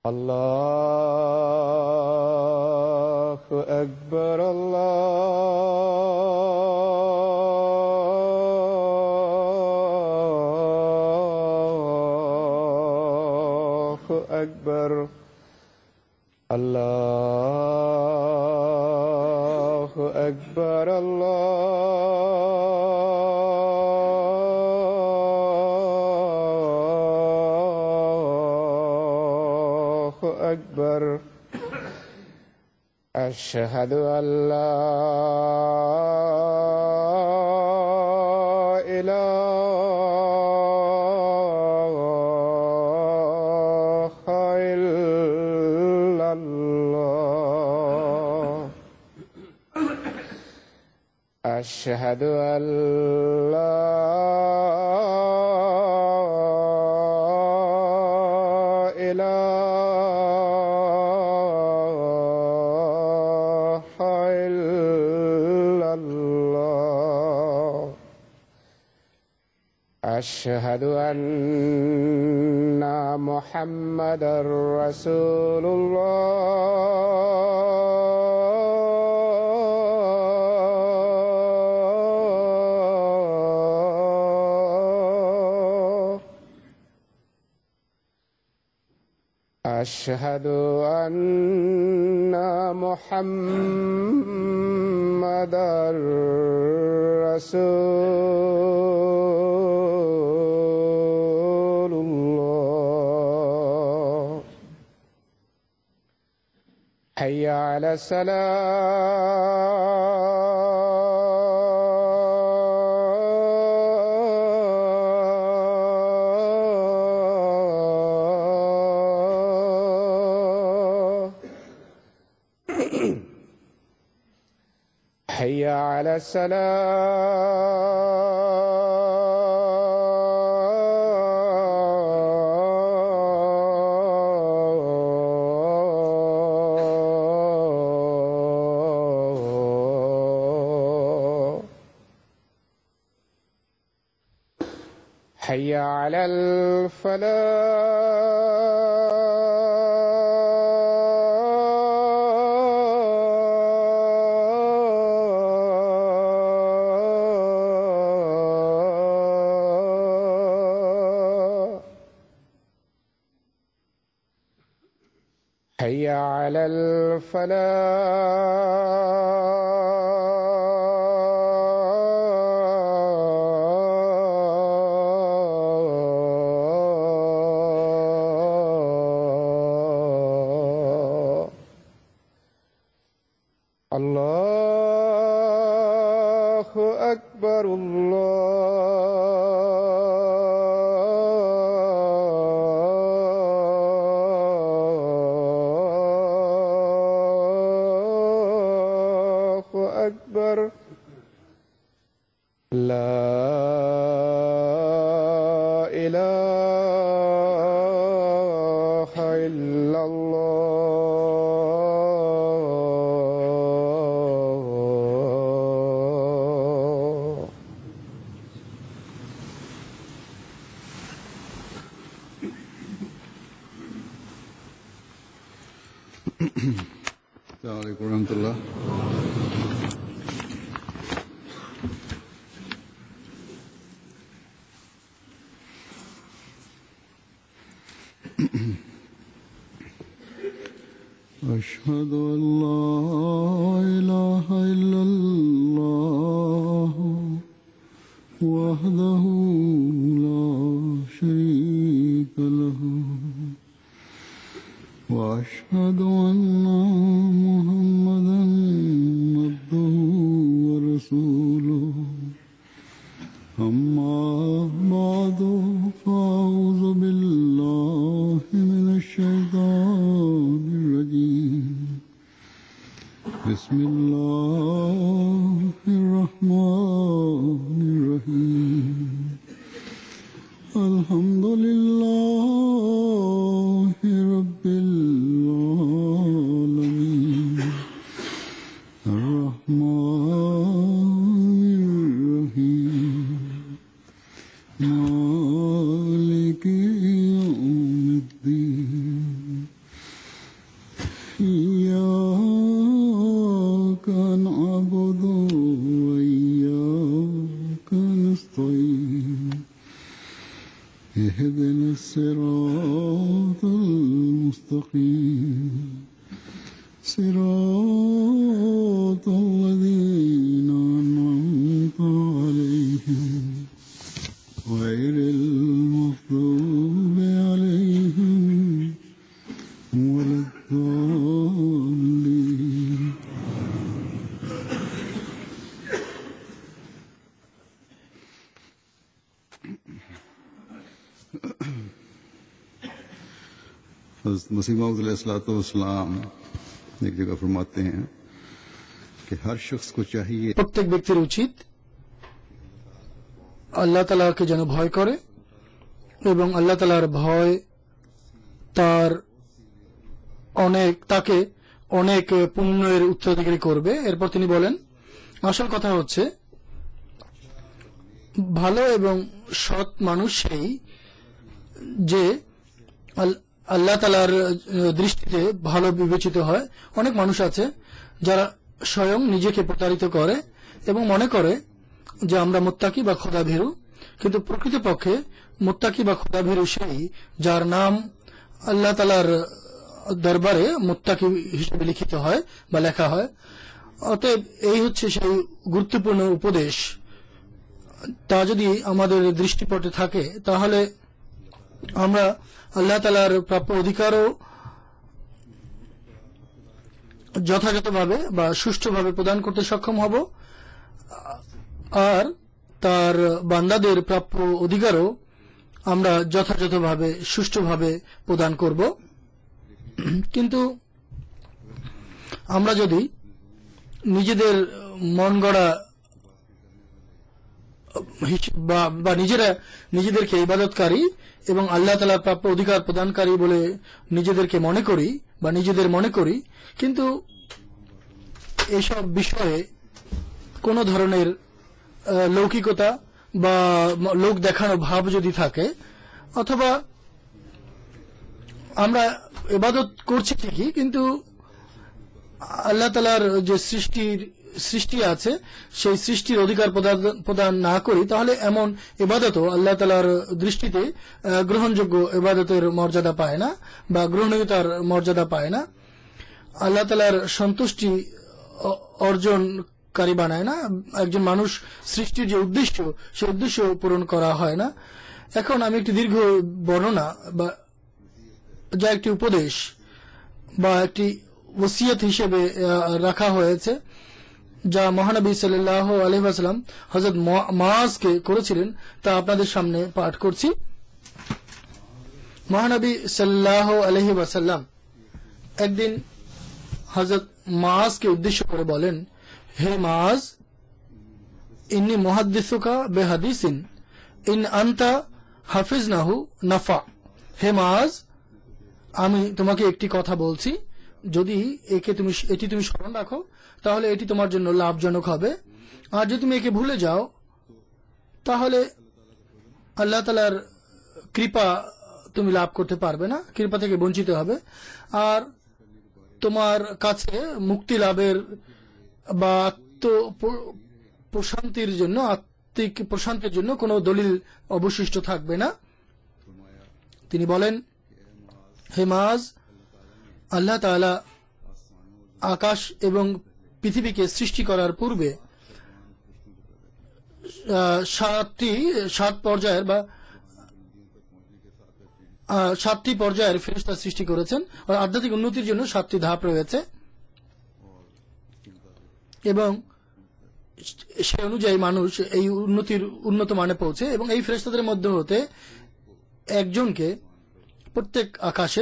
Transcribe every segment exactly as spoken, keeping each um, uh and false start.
الله أكبر الله أكبر الله أكبر الله أكبر. أشهد أن لا إله إلا الله. أشهد أن لا إله إلا الله. أشهد أن محمدًا رسول الله. أشهد أن محمدًا رسول الله. حي على الصلاة. حي على الصلاة. حي على الفلاح. حي على الفلاح. الله أكبر الله أكبر. لا إله إلا الله. السلام عليكم ورحمة الله. أشهد أن لا إله إلا الله وحده لا شريك له وأشهد أن محمدًا عبده ورسوله. أما بعد فأعوذ بالله من الشيطان الرجيم. بسم الله الرحمن الرحيم. الحمد لله رب العالمين. الرحمن الرحيم. مالك يوم الدين. اهدنا الصراط المستقيم صراط الذين أنعمت عليهم غير المغضوب عليهم ولا الضالين. मसीह मौऊद अलैहिस्सलाम एक जगह फरमाते हैं कि हर शख्स को चाहिए প্রত্যেক ব্যক্তির উচিত আল্লাহ তাআলাকে যেন ভয় করে এবং আল্লাহ তাআলার ভয় তার অনেক তাকে অনেক পুণ্যের উত্তরাধিকারী করবে। এরপর তিনি বলেন, আসল কথা হচ্ছে ভালো এবং সৎ মানুষ সেই যে আল্লাহ তাআলার দৃষ্টিতে ভালো বিবেচিত হয়। অনেক মানুষ আছে যারা স্বয়ং নিজেকে প্রতারিত করে এবং মনে করে যে আমরা মুত্তাকি বা খোদাভীরু, কিন্তু প্রকৃতপক্ষে মুত্তাকি বা খোদাভীরু সেই যার নাম আল্লাহ তাআলার দরবারে মুত্তাকি হিসেবে লিখিত হয় বা লেখা হয়। অতএব এই হচ্ছে সেই গুরুত্বপূর্ণ উপদেশ। তা যদি আমাদের দৃষ্টিপটে থাকে তাহলে আমরা আল্লাহ তাআলার প্রাপ্য অধিকারও যথাযথভাবে বা সুষ্ঠুভাবে প্রদান করতে সক্ষম হব, আর তার বান্দাদের প্রাপ্য অধিকারও আমরা যথাযথভাবে সুষ্ঠুভাবে প্রদান করব। কিন্তু আমরা যদি নিজেদের মন গড়া বা নিজেরা নিজেদেরকে ইবাদতকারী এবং আল্লাহ তাআলার প্রাপ্য অধিকার প্রদানকারী বলে নিজেদেরকে মনে করি বা নিজেদের মনে করি, কিন্তু এসব বিষয়ে কোনো ধরনের লৌকিকতা বা লোক দেখানো ভাব যদি থাকে, অথবা আমরা ইবাদত করছি ঠিকই কিন্তু আল্লাহ তাআলার যে সৃষ্টির সৃষ্টি আছে সেই সৃষ্টির অধিকার প্রদান না করি, তাহলে এমন ইবাদতও আল্লাহ তাআলার দৃষ্টিতে গ্রহণযোগ্য ইবাদতের মর্যাদা পায় না বা গ্রহণীয়তার মর্যাদা পায় না, আল্লাহ তাআলার সন্তুষ্টি অর্জনকারী বানায় না। একজন মানুষ সৃষ্টির যে উদ্দেশ্য সেই উদ্দেশ্য পূরণ করা হয় না। এখন আমি একটি দীর্ঘ বর্ণনা বা যা একটি উপদেশ বা একটি ওসিয়ত হিসেবে রাখা হয়েছে যা মহানবী সাল্লাল্লাহু আলাইহি ওয়াসাল্লাম হযরত মুআজকে করেছিলেন, তা আপনাদের সামনে পাঠ করছি। মহানবী সাল্লাল্লাহু আলাইহি ওয়াসাল্লাম একদিন হযরত মুআজকে উদ্দেশ্য করে বলেন, হে মুআজ, ইন্নী মুহাদ্দিসুকা বিহাদিসিন ইন আনতা হাফিজনাহু নাফা। হে মুআজ, আমি তোমাকে একটি কথা বলছি, যদি একে তুমি এটি তুমি স্মরণ রাখো তাহলে এটি তোমার জন্য লাভজনক হবে, আর যদি তুমি একে ভুলে যাও তাহলে আল্লাহ তাআলার কৃপা তুমি লাভ করতে পারবে না, কৃপা থেকে বঞ্চিত হবে, আর তোমার কাছে মুক্তি লাভের বা আত্ম প্রশান্তির জন্য আত্মিক প্রশান্তির জন্য কোনো দলিল অবশিষ্ট থাকবে না। তিনি বলেন, হে মুআজ, আল্লাহ তাআলা আকাশ এবং পৃথিবীকে সৃষ্টি করার পূর্বে সাতটি সাত পর্যায়ের বা সাতটি পর্যায়ের ফেরেশতা সৃষ্টি করেছেন। আধ্যাত্মিক উন্নতির জন্য সাতটি ধাপ রয়েছে এবং সে অনুযায়ী মানুষ এই উন্নতির উন্নত মানে পৌঁছে, এবং এই ফেরেশতাদের মধ্যে হতে একজনকে প্রত্যেক আকাশে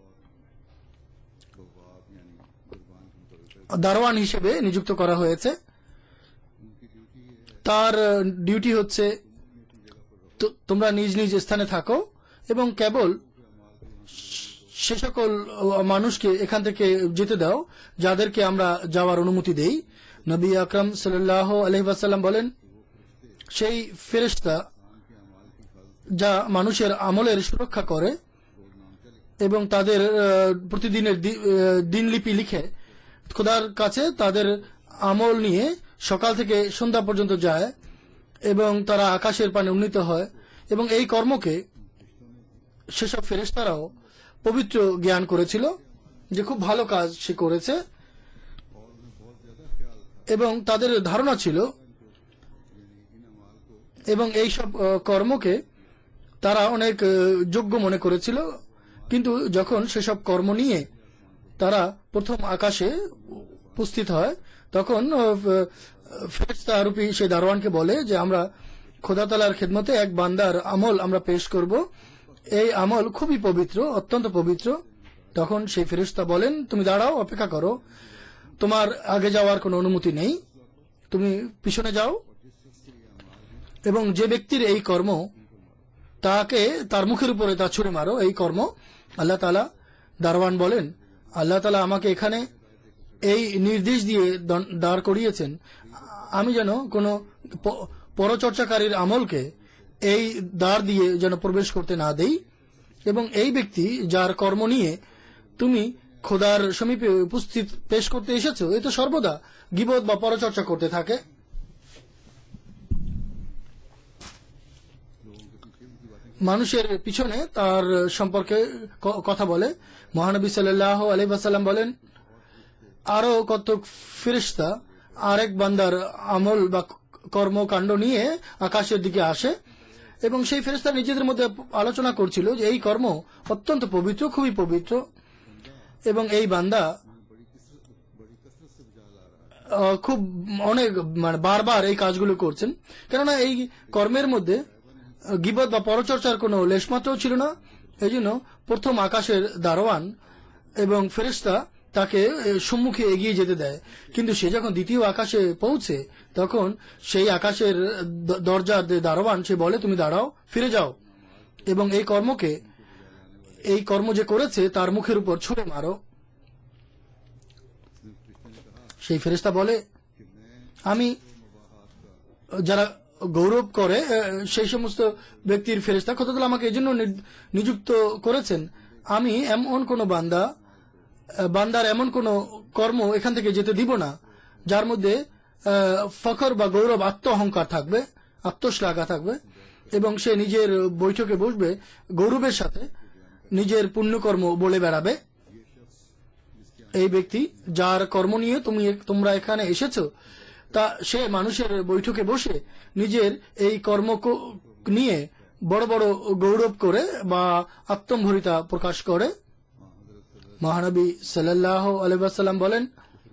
দারোয়ান হিসেবে নিযুক্ত করা হয়েছে। তার ডিউটি হচ্ছে তোমরা নিজ নিজ স্থানে থাকো এবং কেবল সে সকল মানুষকে এখান থেকে যেতে দাও যাদেরকে আমরা যাওয়ার অনুমতি দেই। নবী আকরাম সাল্লাল্লাহু আলাইহি ওয়াসাল্লাম বলেন, সেই ফেরেশতা যা মানুষের আমলের সুরক্ষা করে এবং তাদের প্রতিদিনের দিনলিপি লিখে খোদার কাছে তাদের আমল নিয়ে সকাল থেকে সন্ধ্যা পর্যন্ত যায় এবং তারা আকাশের পানে উন্নীত হয়, এবং এই কর্মকে সেসব ফেরেশতারাও পবিত্র জ্ঞান করেছিল যে খুব ভালো কাজ সে করেছে, এবং তাদের ধারণা ছিল এবং এই সব কর্মকে তারা অনেক যোগ্য মনে করেছিল। কিন্তু যখন সেসব কর্ম নিয়ে তারা প্রথম আকাশে উপস্থিত হয়, তখন ফেরেশতা রূপী সেই দারোয়ানকে বলে যে আমরা খোদা তাআলার খেদমতে এক বান্দার আমল আমরা পেশ করব, এই আমল খুবই পবিত্র, অত্যন্ত পবিত্র। তখন সেই ফেরেশতা বলেন, তুমি দাঁড়াও, অপেক্ষা করো, তোমার আগে যাওয়ার কোনো অনুমতি নেই, তুমি পিছনে যাও। এবং যে ব্যক্তির এই কর্ম, তাকে তার মুখের উপরে তা ছুঁড়ে মারো, এই কর্ম। আল্লাহ তাআলা, দারওয়ান বলেন, আল্লাহ তাআলা আমাকে এখানে এই নির্দেশ দিয়ে দাঁড় করিয়েছেন, আমি যেন কোনো পরচর্চাকারীর আমলকে এই দ্বার দিয়ে যেন প্রবেশ করতে না দেই। এবং এই ব্যক্তি যার কর্ম নিয়ে তুমি খোদার সমীপে উপস্থিত পেশ করতে এসেছো, এ তো সর্বদা গীবত বা পরচর্চা করতে থাকে। মানুষের পিছনে তার সম্পর্কে কথা বলে। মহানবী সাল্লাল্লাহু আলাইহি ওয়াসাল্লাম বলেন, আরো কত ফেরেশতা আরেক বান্দার আমল বা কর্মকাণ্ড নিয়ে আকাশের দিকে আসে, এবং সেই ফেরেশতা নিজেদের মধ্যে আলোচনা করছিল যে এই কর্ম অত্যন্ত পবিত্র, খুবই পবিত্র, এবং এই বান্দা খুব অনেক মানে বারবার এই কাজগুলো করছেন, কেননা এই কর্মের মধ্যে গীবত বা পরচর্চার কোনো লেশমাত্রও ছিল না। এই জন্য প্রথম আকাশের দারোয়ান এবং ফেরেশতা তাকে সম্মুখে এগিয়ে যেতে দেয়। কিন্তু সে যখন দ্বিতীয় আকাশে পৌঁছে, তখন সেই আকাশের দরজার দারোয়ান সে বলে, তুমি দাঁড়াও, ফিরে যাও, এবং এই কর্মকে, এই কর্ম যে করেছে তার মুখের উপর ছুঁড়ে মারো। সেই ফেরেশতা বলে, আমি যারা গৌরব করে সেই সমস্ত ব্যক্তির ফেরেশতা খোদা তাআলা আমাকে এই জন্য নিযুক্ত করেছেন, আমি এমন কোন বান্দা বান্দার এমন কোন কর্ম এখান থেকে যেতে দিব না যার মধ্যে ফখর বা গৌরব, আত্ম অহংকার থাকবে, আত্মশ্লাঘা থাকবে, এবং সে নিজের বৈঠকে বসবে গৌরবের সাথে, নিজের পুণ্যকর্ম বলে বেড়াবে। এই ব্যক্তি যার কর্ম নিয়ে তুমি তোমরা এখানে এসেছো, তা সে মানুষের বৈঠকে বসে নিজের এই কর্ম নিয়ে বড় বড় গৌরব করে বা আত্মম্ভরিতা প্রকাশ করে। মহানবী সাল্লাল্লাহু আলাইহি ওয়াসাল্লাম বলেন,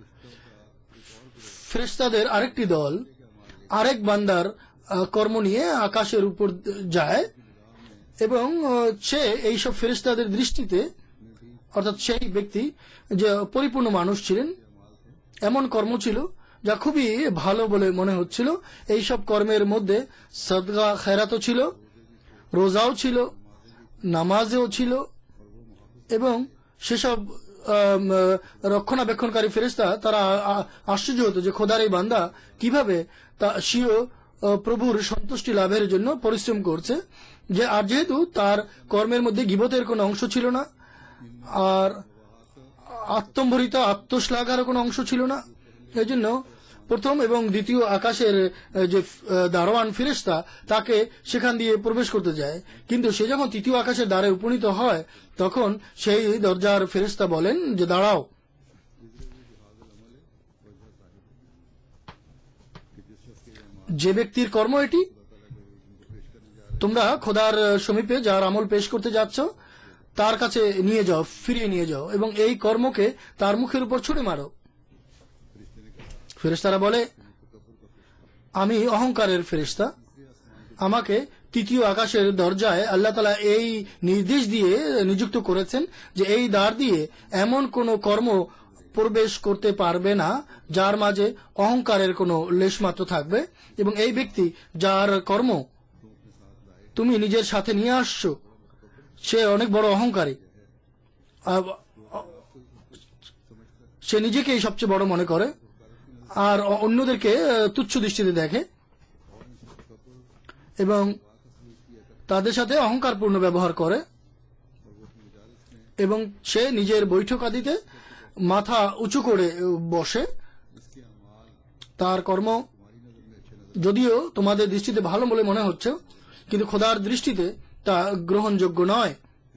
ফেরেশতাদের আরেকটি দল আরেক বান্দার কর্ম নিয়ে আকাশের উপর যায়, এবং সে এইসব ফেরেশতাদের দৃষ্টিতে, অর্থাৎ সেই ব্যক্তি যে পরিপূর্ণ মানুষ ছিলেন, এমন কর্ম ছিল যা খুবই ভালো বলে মনে হচ্ছিল। এইসব কর্মের মধ্যে সদকা খেরাতও ছিল, রোজাও ছিল, নামাজও ছিল, এবং সেসব রক্ষণাবেক্ষণকারী ফেরেশতা তারা আশ্চর্য হতো যে খোদার এই বান্দা কিভাবে তা স্বীয় প্রভুর সন্তুষ্টি লাভের জন্য পরিশ্রম করছে, যে আর যেহেতু তার কর্মের মধ্যে গীবতের কোনো অংশ ছিল না, আর আত্মম্ভরিতা, আত্মশ্লাঘার কোনো অংশ ছিল না, এই জন্য প্রথম এবং দ্বিতীয় আকাশের যে দারোয়ান ফেরেশতা তাকে সেখান দিয়ে প্রবেশ করতে যায়। কিন্তু সে যখন তৃতীয় আকাশের দ্বারে উপনীত হয়, তখন সেই দরজার ফেরেশতা বলেন যে দাঁড়াও। যে ব্যক্তির কর্ম এটি, তোমরা খোদার সমীপে যার আমল পেশ করতে যাচ্ছ তার কাছে নিয়ে যাও, ফিরিয়ে নিয়ে যাও, এবং এই কর্মকে তার মুখের উপর ছুঁড়ে মারো। ফেরেশতারা বলে, আমি অহংকারের ফেরেশতা, আমাকে তৃতীয় আকাশের দরজায় আল্লাহ তাআলা এই নির্দেশ দিয়ে নিযুক্ত করেছেন যে এই দ্বার দিয়ে এমন কোন কর্ম প্রবেশ করতে পারবে না যার মাঝে অহংকারের কোনো লেশমাত্র থাকবে, এবং এই ব্যক্তি যার কর্ম তুমি নিজের সাথে নিয়ে আসছো সে অনেক বড় অহংকারী, সে নিজেকেই সবচেয়ে বড় মনে করে আর অন্যদেরকে তুচ্ছ দৃষ্টিতে দেখে, এবং তাদের সাথে অহংকারপূর্ণ ব্যবহার করে, এবং সে নিজের বৈঠক আদিতে মাথা উঁচু করে বসে। তার কর্ম যদিও তোমাদের দৃষ্টিতে ভালো বলে মনে হচ্ছে, কিন্তু খোদার দৃষ্টিতে তা গ্রহণযোগ্য নয়।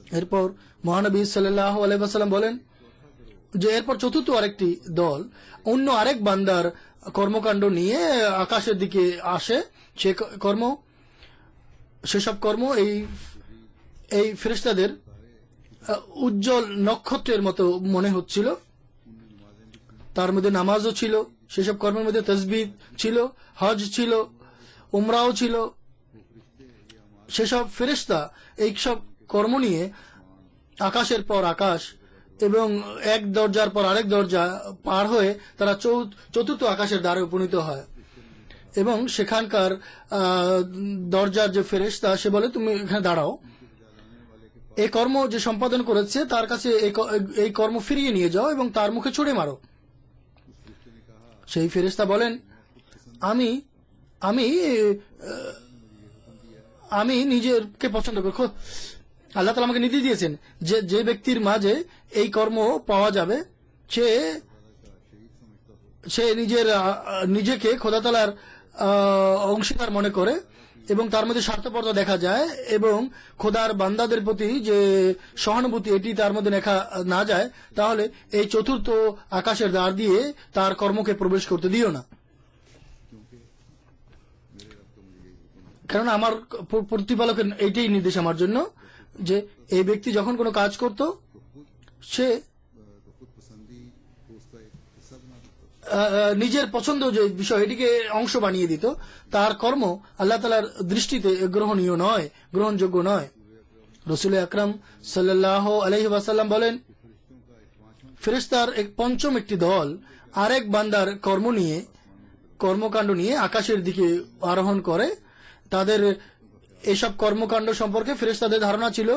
এরপর মহানবী সাল্লাল্লাহু আলাইহি ওয়াসাল্লাম বলেন যে এরপর চতুর্থ আরেকটি দল অন্য আরেক বান্দার কর্মকাণ্ড নিয়ে আকাশের দিকে আসে। সে কর্ম সেসব কর্ম এই এই ফেরেশতাদের উজ্জ্বল নক্ষত্রের মতো মনে হচ্ছিল। তার মধ্যে নামাজও ছিল, সেসব কর্মের মধ্যে তাসবিহ ছিল, হজ ছিল, উমরাও ছিল। সেসব ফেরেশতা এই সব কর্ম নিয়ে আকাশের পর আকাশ এবং এক দরজার পর আরেক দরজা পার হয়ে তারা চতুর্থ আকাশের দ্বারে উপনীত হয় এবং সেখানকার দরজার যে ফেরেশতা সে বলে তুমি এখানে দাঁড়াও, এই কর্ম যে সম্পাদন করেছে তার কাছে এই কর্ম ফিরিয়ে নিয়ে যাও এবং তার মুখে ছুড়ে মারো। সেই ফেরেশতা বলেন আমি আমি আমি নিজেকে পছন্দ করি। আল্লাহ তাআলা আমাকে নীতি দিয়েছেন যে যে ব্যক্তির মাঝে এই কর্ম পাওয়া যাবে সে সে নিজের নিজেকে খোদা তাআলার অংশীদার মনে করে এবং তার মধ্যে স্বার্থপরতা দেখা যায় এবং খোদার বান্দাদের প্রতি যে সহানুভূতি এটি তার মধ্যে দেখা না যায়, তাহলে এই চতুর্থ আকাশের দ্বার দিয়ে তার কর্মকে প্রবেশ করতে দিও না। কারণ আমার প্রতিপালকের এইটাই নির্দেশ আমার জন্য যে এই ব্যক্তি যখন কোনো কাজ করত সে নিজের পছন্দ যে বিষয় এটিকে অংশ বানিয়ে দিত, তার কর্ম আল্লাহ তাআলার দৃষ্টিতে গ্রহণীয় নয়, গ্রহণযোগ্য নয়। রাসূল আকরাম সাল্লাল্লাহু আলাইহি ওয়াসাল্লাম বলেন ফেরেশতার এক পঞ্চম একটি দল আরেক বান্দার কর্ম নিয়ে কর্মকাণ্ড নিয়ে আকাশের দিকে আরোহণ করে। তাদের এসব কর্মকাণ্ড সম্পর্কে ফেরেশতাদের ধারণা ছিল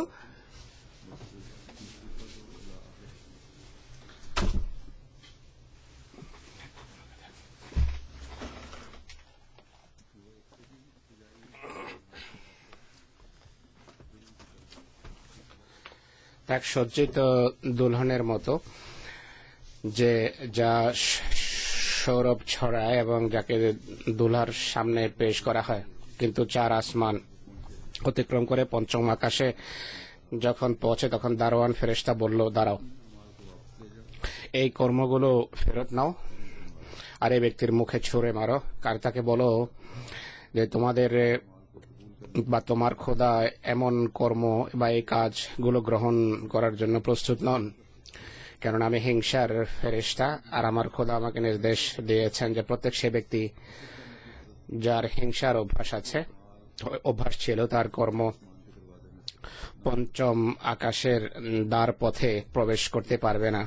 এক সজ্জিত দুলহনের মতো যে যা সৌরভ ছড়ায় এবং যাকে দুলহার সামনে পেশ করা হয়, কিন্তু চার আসমান অতিক্রম করে পঞ্চম আকাশে যখন পৌঁছে তখন দারোয়ান ফেরেশতা বলল দাঁড়াও, এই কর্মগুলো ফেরত নাও আর এই ব্যক্তির মুখে ছুঁড়ে মারো। কার তাকে বলো যে তোমাদের বা তোমার খোদা এমন কর্ম বা এই কাজগুলো গ্রহণ করার জন্য প্রস্তুত নন, কেননা আমি হিংসার ফেরেশতা আর আমার খোদা আমাকে নির্দেশ দিয়েছেন যে প্রত্যেক সে ব্যক্তি যার হিংসার অভ্যাস আছে অভ্যাস ছিল তার কর্ম পঞ্চম আকাশের দ্বার পথে প্রবেশ করতে পারবে না।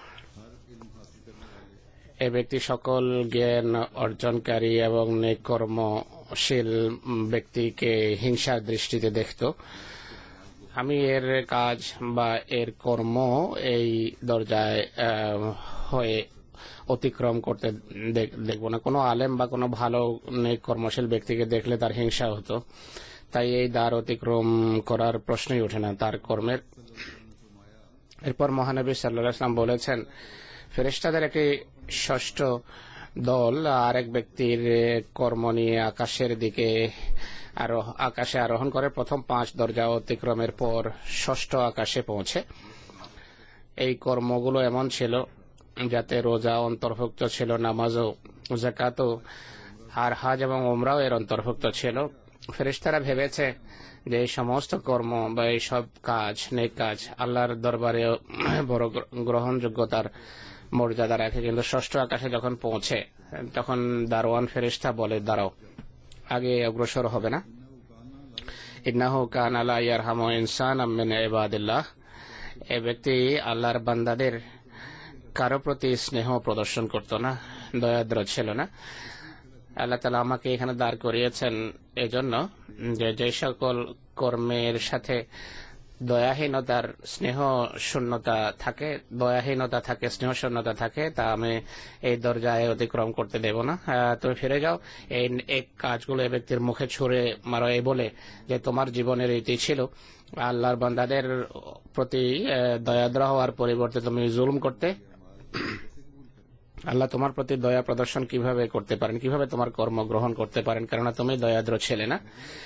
এ ব্যক্তি সকল জ্ঞান অর্জনকারী এবং নেক কর্মশীল ব্যক্তিকে হিংসার দৃষ্টিতে দেখত। আমি এর কাজ বা এর কর্ম এই দরজায় হয়ে অতিক্রম করতে দেখব না। কোনো আলেম বা কোনো ভালো নেক কর্মশীল ব্যক্তিকে দেখলে তার হিংসা হতো, তাই এই দ্বার অতিক্রম করার প্রশ্নই ওঠে না তার কর্মের। এরপর মহানবী সাল্লাল্লাহু আলাইহি ওয়াসাল্লাম বলেছেন ফেরেশতাদের একটি ষষ্ঠ দল আরেক ব্যক্তির কর্ম নিয়ে আকাশের দিকে আরো আকাশে আরোহণ করে প্রথম পাঁচ দরজা অতিক্রমের পর ষষ্ঠ আকাশে পৌঁছে। এই কর্মগুলো এমন ছিল যাতে রোজা অন্তর্ভুক্ত ছিল, নামাজও, যাকাতও আর হজ এবং উমরাও এর অন্তর্ভুক্ত ছিল। ফেরেশতারা ভেবেছে যে এই সমস্ত কর্ম বা এই সব কাজ নেক কাজ আল্লাহর দরবারে বড় গ্রহণযোগ্যতার মর্যাদা রাখে, কিন্তু ষষ্ঠ আকাশে যখন পৌঁছে তখন দারোয়ান ফেরেশতা বলে দাঁড়াও, আগে অগ্রসর হবে না। ইন্নাহু কানা লা ইয়ারহামু ইনসানাম মিন ইবাদিল্লাহ, এই ব্যক্তি আল্লাহর বান্দাদের কারো প্রতি স্নেহ প্রদর্শন করত না, দয়াদ্র ছিল না। আল্লাহ তাআলা আমাকে এখানে দাঁড় করিয়েছেন এজন্য যে যে সকল কর্মের সাথে দয়াহীনতার স্নেহ শূন্যতা থাকে দয়াহীনতা থাকে স্নেহ শূন্যতা থাকে তা আমি এই দরজায় অতিক্রম করতে দেব না। তুমি ফিরে যাও, এই এক কাজগুলো এই ব্যক্তির মুখে ছুঁড়ে মারো, এই বলে যে তোমার জীবনের রীতি ছিল আল্লাহর বান্দাদের প্রতি দয়াদ্র হওয়ার পরিবর্তে তুমি জুলুম করতে। আল্লাহ তোমার প্রতি দয়া প্রদর্শন কিভাবে করতে পারেন, কিভাবে তোমার কর্ম গ্রহণ করতে পারেন, কেননা তুমি দয়াদ্র ছেলে না।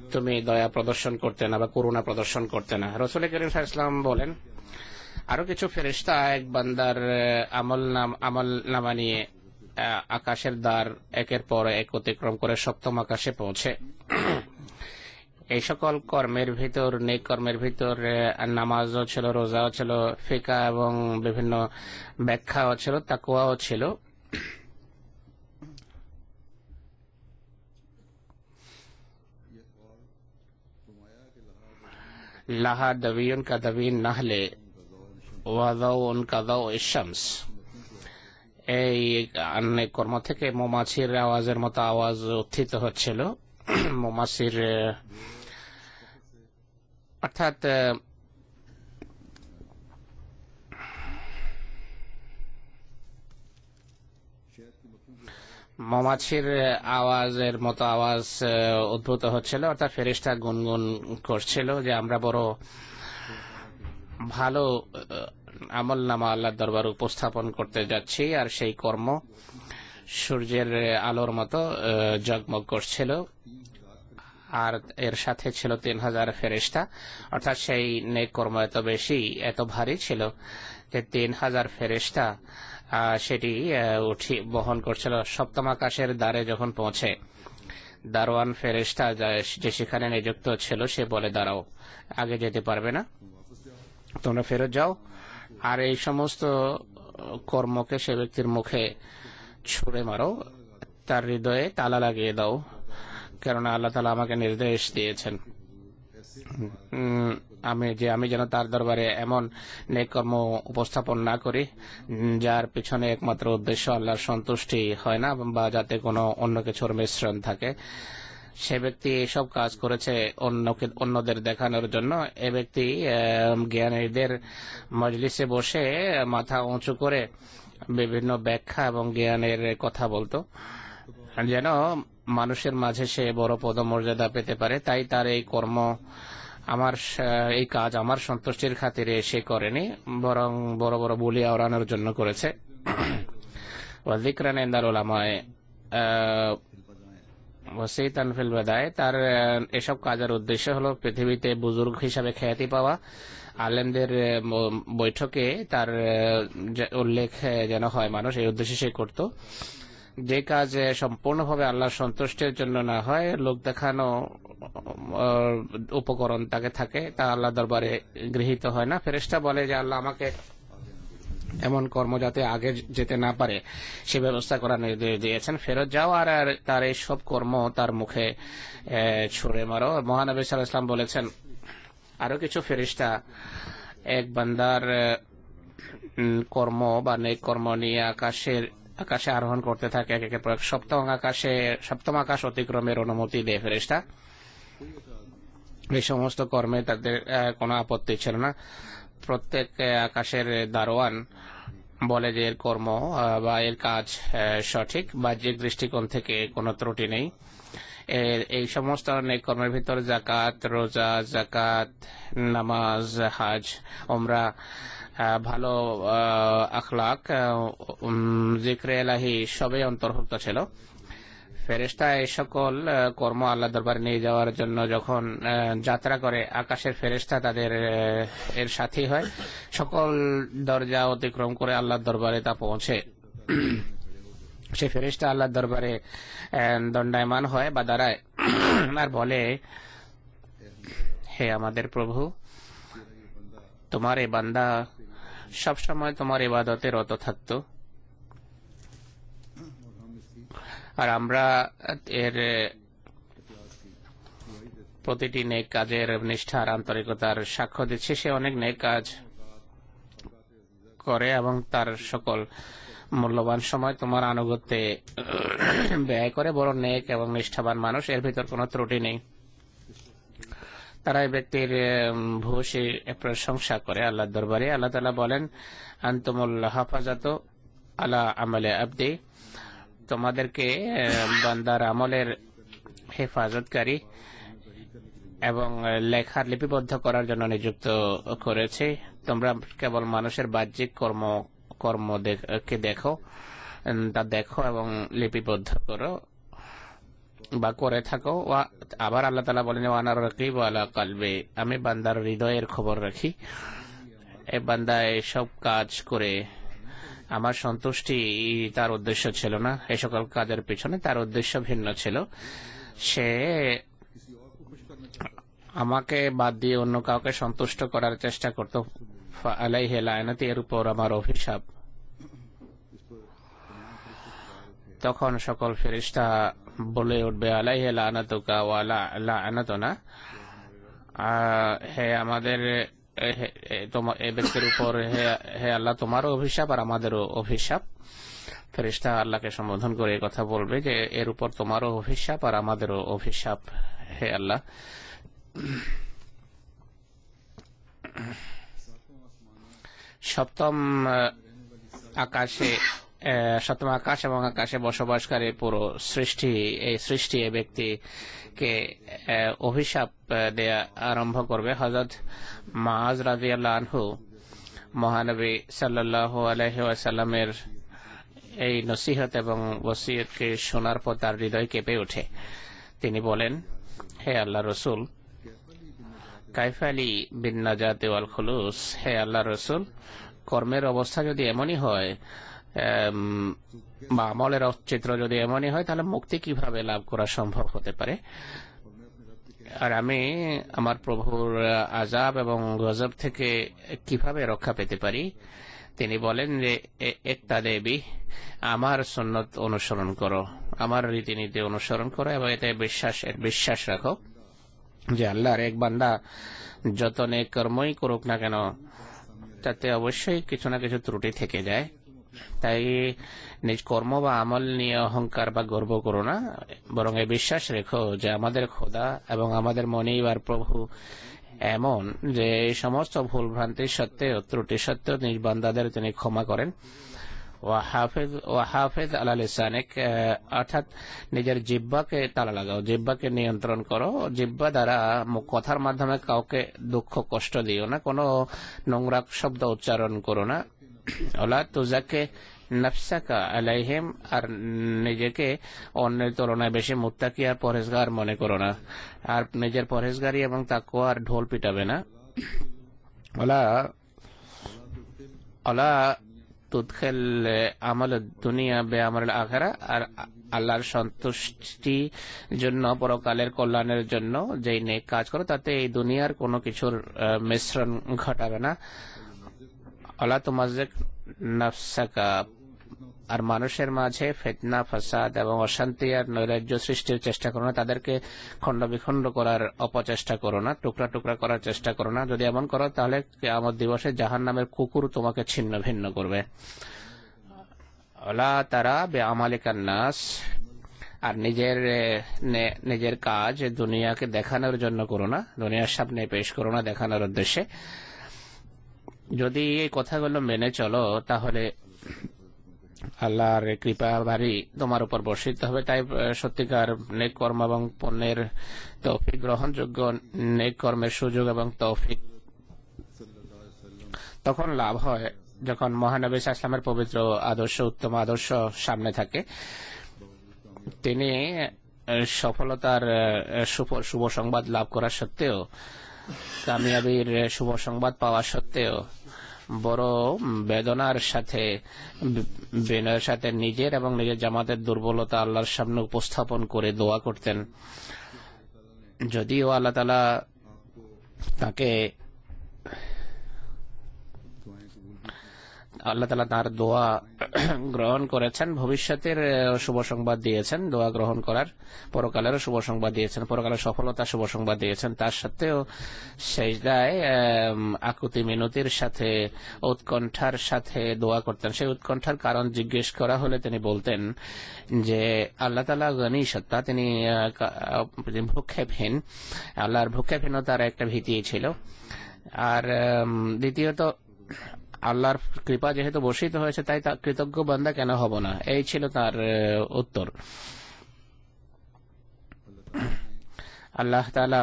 তুমি দয়া প্রদর্শন করতে না বা করুণা প্রদর্শন করতে না। রাসূল করিম সাল্লাল্লাহু আলাইহি ওয়াসাল্লাম বলেন, আরো কিছু ফেরেশতা এক বান্দার আমল নাম আমল নামা নিয়ে আকাশের দ্বার একের পর এক অতিক্রম করে সপ্তম আকাশে পৌঁছে। এই সকল কর্মের ভিতর, নেক কর্মের ভিতর নামাজও ছিল, রোজাও ছিল, ফিকা এবং বিভিন্ন ব্যাখ্যাও ছিল, তাকওয়াও ছিল। লাহা দাবিয়ুন কা দাবিন নাহলে ওয়াদাউন কা দাউ ইশ-শামস। এই নেক কর্ম থেকে মৌমাছির আওয়াজের মতো আওয়াজ উত্থিত হচ্ছিল। মৌমাছির অর্থাৎ মৌমাছির আওয়াজের মতো আওয়াজ উদ্ভূত হচ্ছিল, অর্থাৎ ফেরেশতা গুনগুন করছিল যে আমরা বড় ভালো আমল নামা আল্লাহর দরবারে উপস্থাপন করতে যাচ্ছি। আর সেই কর্ম সূর্যের আলোর মতো জগমগ করছিল। আর এর সাথে ছিল তিন হাজার ফেরেশতা, অর্থাৎ সেই নেক কর্ম এত বেশি, এত ভারী ছিল যে তিন হাজার ফেরেশতা সেটি উঠি বহন করছিল। সপ্তম আকাশের দ্বারে যখন পৌঁছে, দারোয়ান ফেরেশতা যে সেখানে নিযুক্ত ছিল সে বলে, দাঁড়াও, আগে যেতে পারবে না, তোমরা ফেরত যাও। আর এই সমস্ত কর্মকে সে ব্যক্তির মুখে ছুঁড়ে মারো, তার হৃদয়ে তালা লাগিয়ে দাও, কেননা আল্লাহ তাআলা আমাকে নির্দেশ দিয়েছেন আমি যে আমি যেন তার দরবারে এমন নেক কর্ম উপস্থাপন না করি যার পিছনে একমাত্র উদ্দেশ্য আল্লাহর সন্তুষ্টি হয় না বা যাতে কোনো অন্য কিছুর মিশ্রণ থাকে। সে ব্যক্তি এসব কাজ করেছে অন্যকে অন্যদের দেখানোর জন্য। এ ব্যক্তি জ্ঞানীদের মজলিসে বসে মাথা উঁচু করে বিভিন্ন ব্যাখ্যা এবং জ্ঞানের কথা বলতো যেন মানুষের মাঝে সে বড় পদমর্যাদা পেতে পারে। তাই তার এই কর্ম, আমার এই কাজ আমার সন্তুষ্টির খাতিরে সে করেনি, বরং বড় বড় বলি আওড়ানোর জন্য করেছে। ওয়াযিকরান ইনদাল উলামায়ে ওয়াসিতান ফিল বাদায়ে, তার এসব কাজের উদ্দেশ্য হলো পৃথিবীতে বুজুর্গ হিসাবে খ্যাতি পাওয়া, আলেমদের বৈঠকে তার উল্লেখ যেন হয় মানুষ, এই উদ্দেশ্যে সে করত। যে কাজ সম্পূর্ণভাবে আল্লাহর সন্তুষ্টির জন্য না হয়, লোক দেখানো উপকরণ তাকে থাকে, তা আল্লাহ দরবারে গৃহীত হয় না। ফেরেশতা বলে যে আল্লাহ আমাকে এমন কর্ম যাতে আগে যেতে না পারে সে ব্যবস্থা করার নির্দেশ দিয়েছেন। ফেরত যাও আর তার এই সব কর্ম তার মুখে ছুঁড়ে মারো। মহানবী সাল্লাল্লাহু আলাইহি ওয়াসাল্লাম বলেছেন, আরো কিছু ফেরেশতা এক বান্দার কর্ম বা নেক কর্ম নিয়ে আকাশের আকাশে আরোহণ করতে থাকে, এক একের পর এক। সপ্তম আকাশে সপ্তম আকাশ অতিক্রমের অনুমতি দেয় ফেরেশতা। এই সমস্ত কর্মে তাদের কোনো আপত্তি ছিল না। প্রত্যেক আকাশের দারোয়ান বলে যে এর কর্ম বা এর কাজ সঠিক, বাহ্যিক দৃষ্টিকোণ থেকে কোনো ত্রুটি নেই। এই সমস্ত নেক কর্মের ভিতর যাকাত, রোজা, যাকাত, নামাজ, হাজ, ওমরা, ভালো আখলাক, জিক্রে ইলাহি সবই অন্তর্ভুক্ত ছিল। ফেরেশতা এই সকল কর্ম আল্লাহ দরবারে নিয়ে যাওয়ার জন্য যখন যাত্রা করে, আকাশের ফেরেশতা তাদের এর সাথী হয়। সকল দরজা অতিক্রম করে আল্লাহর দরবারে তা পৌঁছে। সে ফেরেশতা আল্লাহর দরবারে দণ্ডায়মান হয় বা দাঁড়ায় আর বলে, হে আমাদের প্রভু, তোমার এই বান্দা সবসময় তোমার ইবাদতে রত থাকতো, আর আমরা এর প্রতিটি নেক কাজের নিষ্ঠার আন্তরিকতার সাক্ষ্য দিচ্ছি। সে অনেক নেক কাজ করে এবং তার সকল মূল্যবান সময় তোমার আনুগত্যে ব্যয় করে। বড় নেক এবং নিষ্ঠাবান মানুষ, এর ভিতর কোনো ত্রুটি নেই। তারা এই ব্যক্তির ভূয়সী প্রশংসা করে আল্লাহর দরবারে। আল্লাহ তাআলা বলেন, আনতুমুল হাফাজাত আলা আমালে আবদি, তোমাদেরকে বান্দার আমলের হেফাজতকারী এবং লেখার লিপিবদ্ধ করার জন্য নিযুক্ত করেছে। তোমরা কেবল মানুষের বাহ্যিক কর্ম কর্মকে দেখো, তা দেখো এবং লিপিবদ্ধ করো। বা করে থাকো। আবার আল্লাহ তাআলা বলেন ওয়ানা রাকিব আলা কলবি, আমি বান্দার হৃদয়ের খবর রাখি। এই বান্দা এসব কাজ করে আমার সন্তুষ্টি তার উদ্দেশ্য ছিল না, এই সকল কাজের পিছনে তার উদ্দেশ্য ভিন্ন ছিল। সে আমাকে বাদ দিয়ে অন্য কাউকে সন্তুষ্ট করার চেষ্টা করত। আলাইহি লায়নাতি, এর উপর আমার অভিশাপ। তখন সকল ফেরেশতা বলে উঠবে আলাইহি লানাতুকা ওয়া লানাতুনা, হে আমাদের তোমার এই ব্যক্তির উপর হে আল্লাহ তোমারও অভিশাপ আর আমাদেরও অভিশাপ। ফেরেশতা আল্লাহকে সম্বোধন করে কথা বলবে যে এর উপর তোমারও অভিশাপ আর আমাদেরও অভিশাপ হে আল্লাহ। সপ্তম আকাশে সপ্তম আকাশ এবং আকাশে বসবাসকারী পুরো সৃষ্টি, এই সৃষ্টি এই ব্যক্তিকে অভিশাপ দেয়া আরম্ভ করবে। হযরত মুআজ রাদিয়াল্লাহু আনহু মহানবী সাল্লাল্লাহু আলাইহি ওয়াসাল্লামের এই নসিহত এবং ওসিয়তকে শোনার পর তার হৃদয় কেঁপে ওঠে। তিনি বলেন, হে আল্লাহ রসুল, কাইফালি বিন নাজাতি ওয়াল খুলুস, হে আল্লাহ রসুল, কর্মের অবস্থা যদি এমনই হয় বা আমলের চিত্র যদি এমনই হয়, তাহলে মুক্তি কিভাবে লাভ করা সম্ভব হতে পারে? আর আমি আমার প্রভুর আযাব এবং গজব থেকে কিভাবে রক্ষা পেতে পারি? তিনি বলেন যে একটা দেবী, আমার সুন্নত অনুসরণ করো, আমার রীতিনীতি অনুসরণ করো এবং এতে বিশ্বাস বিশ্বাস রাখো যে আল্লাহর এক বান্দা যত নেক কর্মই করুক না কেন, তাতে অবশ্যই কিছু না কিছু ত্রুটি থেকে যায়। তাই নিজ কর্ম বা আমল নিয়ে অহংকার বা গর্ব করো না, বরং এই বিশ্বাস রেখো যে আমাদের খোদা এবং আমাদের মনিবার প্রভু এমন যে এই সমস্ত ভুল ভ্রান্তি সত্ত্বেও ত্রুটি সত্ত্বেও নিজ বান্দাদের তিনি ক্ষমা করেন। ওয়াহাফিজ ওয়াহাফিজ আলা লিসানিক, অর্থাৎ নিজের জিহ্বাকে তালা লাগাও, জিহ্বাকে নিয়ন্ত্রণ করো। জিহ্বা দ্বারা কথার মাধ্যমে কাউকে দুঃখ কষ্ট দিও না, কোনো নোংরা শব্দ উচ্চারণ করো না। ওলা তুজাকে নফসাকা আলাইহিম, আর নিজেকে অন্যের তুলনায় বেশি মুত্তাকি আর পরহেজগার মনে করো না, আর নিজের পরহেজগারি এবং তাকওয়ার ঢোল পিটাবে না। ওলা ওলা তুদখিল আমল দুনিয়া বে আমল আখিরা, আর আল্লাহর সন্তুষ্টি জন্য পরকালের কল্যাণের জন্য যেই নেক কাজ করো তাতে এই দুনিয়ার কোনো কিছুর মিশ্রণ ঘটাবে না। ওলা তুমাজ্জিক নাফসাকা, আর মানুষের মাঝে ফিতনা ফাসাদ এবং অশান্তি আর নৈরাজ্য সৃষ্টির চেষ্টা করো না, তাদেরকে খণ্ড বিখণ্ড করার অপচেষ্টা করো না, টুকরা টুকরা করার চেষ্টা করো না। যদি এমন করো তাহলে কিয়ামত দিবসে জাহান্নামের কুকুর তোমাকে ছিন্ন ভিন্ন করবে। ওলা তারা বে আমালিকান নাস, আর নিজের নিজের কাজ দুনিয়াকে দেখানোর জন্য করো না, দুনিয়ার সামনে পেশ করো না দেখানোর উদ্দেশ্যে। যদি এই কথাগুলো মেনে চলো তাহলে আল্লাহর কৃপা ভারী তোমার উপর বর্ষিত হবে। তাই সত্যিকার নেক কর্ম এবং পুণ্যের তৌফিক, গ্রহণযোগ্য নেক কর্মের সুযোগ এবং তৌফিক তখন লাভ হয় যখন মহানবী সাল্লাল্লাহু আলাইহি ওয়াসাল্লামের পবিত্র আদর্শ, উত্তম আদর্শ সামনে থাকে। তিনি সফলতার শুভ সংবাদ লাভ করা সত্ত্বেও, কামিয়াবির শুভ সংবাদ পাওয়া সত্ত্বেও বড় বেদনার সাথে বিনয়ের সাথে নিজের এবং নিজের জামাতের দুর্বলতা আল্লাহর সামনে উপস্থাপন করে দোয়া করতেন। যদিও আল্লাহ তাআলা তাকে আল্লাহ তাআলা তার দোয়া গ্রহণ করেছেন, ভবিষ্যতের শুভ সংবাদ দিয়েছেন, দোয়া গ্রহণ করার পরকালেরও শুভ সংবাদ দিয়েছেন, পরকালের সফলতার শুভ সংবাদ দিয়েছেন। তার সত্ত্বেও সেজদায় আকুতি মিনতির সাথে উৎকণ্ঠার সাথে দোয়া করতেন। সেই উৎকণ্ঠার কারণ জিজ্ঞেস করা হলে তিনি বলতেন যে আল্লাহ তাআলা গনী সত্তা, তিনি ভূক্ষেপহীন, আল্লাহর ভূক্ষেপহীনতার একটা ভীতি ছিল। আর দ্বিতীয়ত আল্লাহর কৃপা যেহেতু বর্ষিত হয়েছে তাই তা কৃতজ্ঞ বান্দা কেন হব না, এই ছিল তার উত্তর। আল্লাহ তাআলা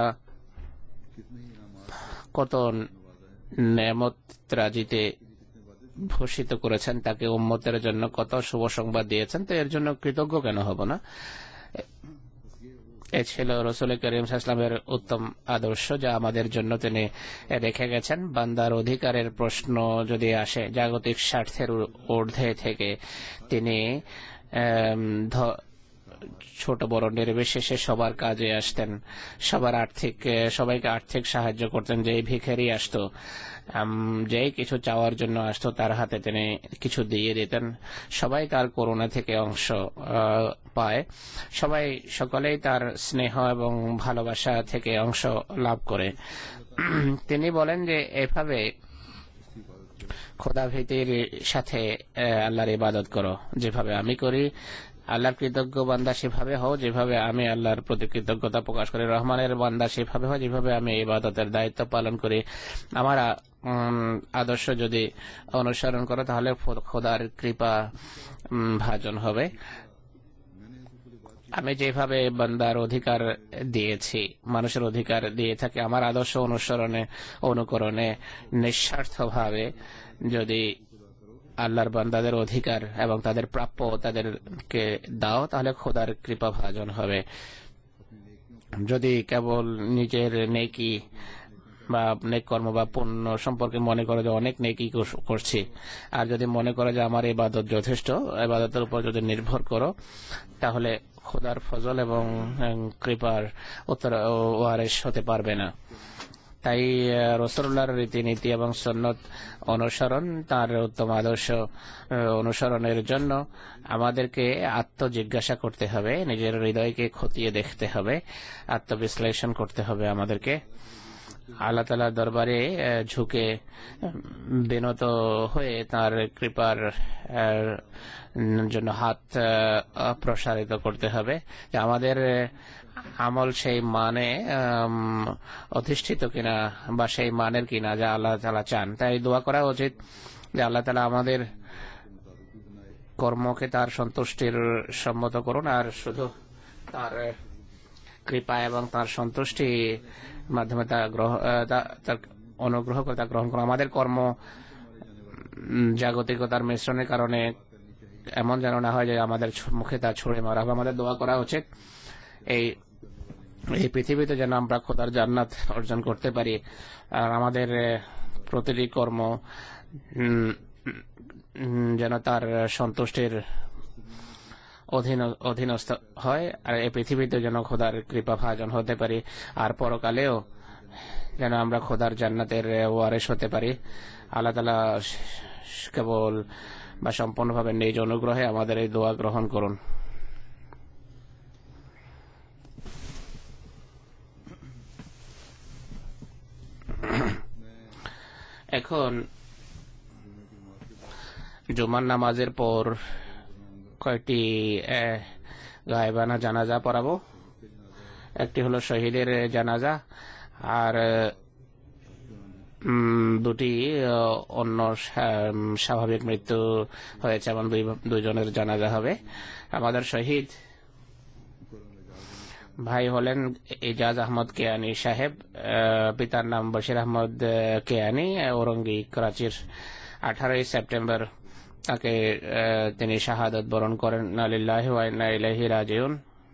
কত নেয়ামত রাজিতে ভূষিত করেছেন, তাকে উম্মতের জন্য কত শুভ সংবাদ দিয়েছেন, তো এর জন্য কৃতজ্ঞ কেন হব না। এ ছিল রসুল করিম সাল্লাল্লাহু আলাইহি ওয়াসাল্লামের উত্তম আদর্শ, যা আমাদের জন্য তিনি রেখে গেছেন। বান্দার অধিকারের প্রশ্ন যদি আসে, জাগতিক স্বার্থের ঊর্ধ্বে থেকে তিনি ছোট বড় নির্বিশেষে সবার কাজে আসতেন, সবার আর্থিক সবাইকে আর্থিক সাহায্য করতেন। যেই ভিখারি আসতো, যেই কিছু চাওয়ার জন্য আসতো, তার হাতে তিনি কিছু দিয়ে দিতেন। সবাই তার করুণা থেকে অংশ পায়, সবাই সকলেই তার স্নেহ এবং ভালোবাসা থেকে অংশ লাভ করে। তিনি বলেন যে এভাবে খোদাভীতির সাথে আল্লাহর ইবাদত করো, যেভাবে আমি করি। আল্লাহর কৃতজ্ঞ বান্দা সেভাবে হও যেভাবে আমি আল্লাহর প্রতি কৃতজ্ঞতা প্রকাশ করি। রহমানের বান্দা সেভাবে হয় যেভাবে আমি ইবাদতের দায়িত্ব পালন করি। আমার আদর্শ যদি অনুসরণ করো, তাহলে খোদার কৃপা ভাজন হবে। আমি যেভাবে বান্দার অধিকার দিয়েছি, মানুষের অধিকার দিয়ে থাকি, আমার আদর্শ অনুসরণে অনুকরণে নিঃস্বার্থভাবে যদি আল্লাহর বান্দাদের অধিকার এবং তাদের প্রাপ্য তাদেরকে দাও, তাহলে খোদার কৃপা ভাজন হবে। যদি কেবল নিজের নেকি বা নেক কর্ম বা পুণ্য সম্পর্কে মনে করো যে অনেক নেকি করছি, আর যদি মনে করো যে আমার ইবাদত যথেষ্ট, ইবাদতের উপর যদি নির্ভর করো, তাহলে খোদার ফজল এবং কৃপার উত্তর ওয়ারিশ হতে পারবে না। তাই রাসূলুল্লাহর রীতিনীতি এবং সুন্নত অনুসরণ, তার উত্তম আদর্শ অনুসরণের জন্য আমাদেরকে আত্মজিজ্ঞাসা করতে হবে, নিজের হৃদয়কে খতিয়ে দেখতে হবে, আত্মবিশ্লেষণ করতে হবে। আমাদেরকে আল্লাহ তাআলার দরবারে ঝুঁকে বিনত হয়ে তার কৃপার জন্য হাত প্রসারিত করতে হবে, যে আমাদের আমল সেই মানে অধিষ্ঠিত কিনা বা সেই মানের কিনা যা আল্লাহ তাআলা চান। তাই দোয়া করা উচিত যে আল্লাহ তাআলা আমাদের কর্মকে তার সন্তুষ্টির সম্মত করুন, আর শুধু তার কৃপা এবং তার সন্তুষ্টি মাধ্যমে তা তার অনুগ্রহ করে তা গ্রহণ করুন। আমাদের কর্ম জাগতিকতার মিশ্রণের কারণে এমন যেন না হয় যে আমাদের মুখে তা ছুঁড়ে মারা হবে। আমাদের দোয়া করা উচিত এই এই পৃথিবীতে যেন আমরা খোদার জান্নাত অর্জন করতে পারি, আর আমাদের প্রতিটি কর্ম যেন তার সন্তুষ্টির অধীন অধীনস্থ হয়, আর এই পৃথিবীতে যেন খোদার কৃপা ভাজন হতে পারি, আর পরকালেও যেন আমরা খোদার জান্নাতের ওয়ারিশ হতে পারি। আল্লাহ তাআলা কেবল বা সম্পূর্ণভাবে নিজ অনুগ্রহে আমাদের এই দোয়া গ্রহণ করুন। এখন জুমার নামাজের পর কয়েকটি গায়েবানা জানাজা পড়াবো। একটি হলো শহীদের জানাজা, আর দুটি অন্য স্বাভাবিক মৃত্যু হয়েছে এমন দুইজনের জানাজা হবে। আমাদের শহীদ ভাই হলেন এজাজ আহমদ কেয়ানি সাহেব, পিতার নাম বশির আহমদ কেয়ানি, ওরঙ্গি, করাচির। আঠারোই সেপ্টেম্বর তাকে তিনি শাহাদত বরণ করেন। ইন্না লিল্লাহি ওয়া ইন্না ইলাইহি রাজিউন।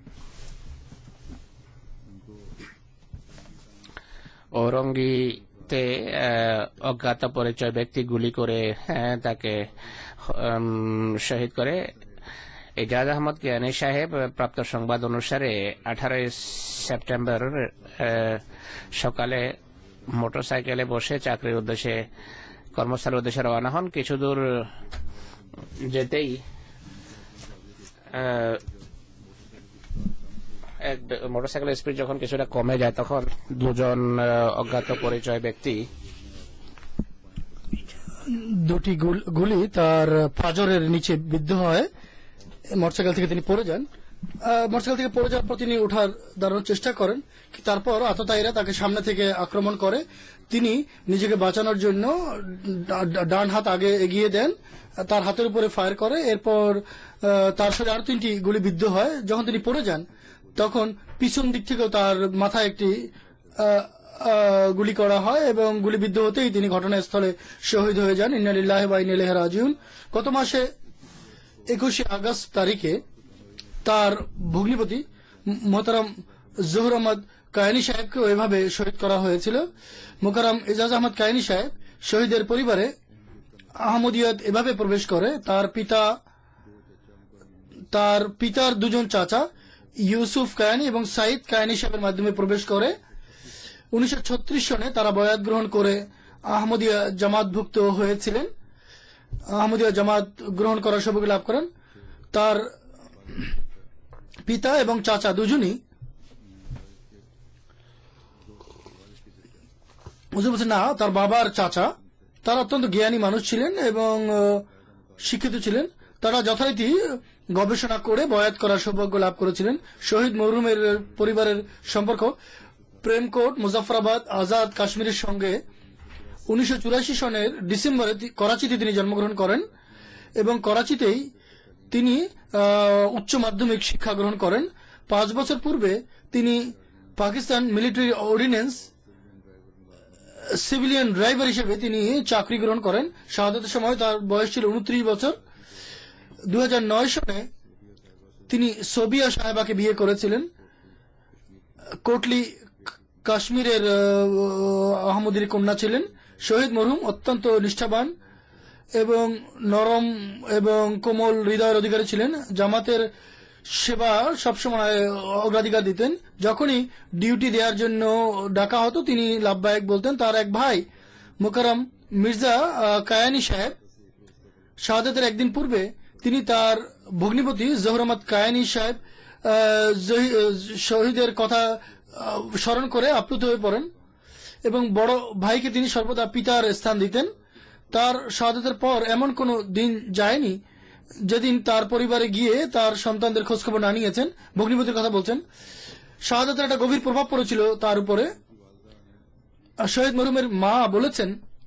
ওরঙ্গিতে অজ্ঞাত পরিচয় ব্যক্তি গুলি করে তাকে শহীদ করে। এজাজ আহমদ কেয়ানি সাহেব প্রাপ্ত সংবাদ অনুসারে আঠারোই সেপ্টেম্বর সকালে মোটরসাইকেলে বসে চাকরির উদ্দেশ্যে কর্মস্থলের উদ্দেশ্যে রওনা হন। কিছু দূর যেতেই মোটরসাইকেলের স্পিড যখন কিছুটা কমে যায়, তখন দুজন অজ্ঞাত পরিচয় ব্যক্তি দুটি গুলি তার পাঁজরের নিচে বিদ্ধ হয়। মোটরসাইকেল থেকে তিনি পড়ে যান। মোটরসাইকেল থেকে পড়ে যাওয়ার পর তিনি ওঠার দাঁড়ানোর চেষ্টা করেন, তারপর আততায়ীরা তাকে সামনে থেকে আক্রমণ করে। তিনি নিজেকে বাঁচানোর জন্য ডান হাত আগে এগিয়ে দেন, তার হাতের উপরে ফায়ার করে। এরপর তার শরীরে আরো তিনটি গুলি বিদ্ধ হয়। যখন তিনি পড়ে যান, তখন পিছন দিক থেকেও তার মাথায় একটি গুলি করা হয় এবং গুলিবিদ্ধ হতেই তিনি ঘটনাস্থলে শহীদ হয়ে যান। ইন্না লিল্লাহি ওয়া ইন্না ইলাইহি রাজিউন। গত মাসে একুশে আগস্ট তারিখে তার ভগ্নিপতি মোহতারাম জহুর আহমদ কায়ানি সাহেবকে ওইভাবে শহীদ করা হয়েছিল। মোকাররম এজাজ আহমদ কায়ানি সাহেব শহীদের পরিবারে আহমদিয়ত এভাবে প্রবেশ করে, তার পিতা তার পিতার দুজন চাচা ইউসুফ কায়ানি এবং সাইদ কায়ানি সাহেবের মাধ্যমে প্রবেশ করে। উনিশশো ছত্রিশ সনে তারা বয়াত গ্রহণ করে আহমদিয়া জামাতভুক্ত হয়েছিলেন, আহমদিয়া জামাত গ্রহণ করার সৌভাগ্য লাভ করেন। তার পিতা এবং চাচা দুজনই বুঝতে পারছেন না, তার বাবার চাচা তারা অত্যন্ত জ্ঞানী মানুষ ছিলেন এবং শিক্ষিত ছিলেন। তারা যথারীতি গবেষণা করে বয়াত করার সৌভাগ্য লাভ করেছিলেন। শহীদ মরহুমের পরিবারের সম্পর্ক প্রেমকোট, মুজাফরাবাদ, আজাদ কাশ্মীরের সঙ্গে উনিশশো চুরাশি সনের ডিসেম্বরে করাচিতে তিনি জন্মগ্রহণ করেন এবং করাচিতেই তিনি উচ্চ মাধ্যমিক শিক্ষা গ্রহণ করেন। পাঁচ বছর পূর্বে তিনি Pakistan military ordnance civilian driver হিসেবে তিনি চাকরি গ্রহণ করেন। শাহাদাতের সময় তার বয়স ছিল উনত্রিশ বছর। দুই হাজার নয় সনে তিনি সোবিয়া সাহেবাকে বিয়ে করেছিলেন। কোটলি কাশ্মীরের আহমদির কন্যা ছিলেন। শহীদ মরহুম অত্যন্ত নিষ্ঠাবান এবং নরম এবং কোমল হৃদয়ের অধিকারী ছিলেন। জামাতের সেবা সবসময় অগ্রাধিকার দিতেন। যখনই ডিউটি দেওয়ার জন্য ডাকা হতো তিনি লাভবায়ক বলতেন। তার এক ভাই মোকাররম মির্জা কায়ানি সাহেব শাহাদাতের একদিন পূর্বে তিনি তার ভগ্নিপতি জহুর আহমদ কায়ানি সাহেব শহীদের কথা স্মরণ করে আপ্লুত হয়ে পড়েন এবং বড় ভাইকে তিনি সর্বদা পিতার স্থান দিতেন। তার শাহাদাতের পর এমন কোনো দিন যায়নি যেদিন তার পরিবারে গিয়ে তার সন্তানদের খোঁজখবর না নিয়েছেন। ভগ্নিপতির কথা বলছেন। শাহাদাতের একটা গভীর প্রভাব পড়েছিল তার উপরে। শহীদ মরহুমের মা বলেছেন,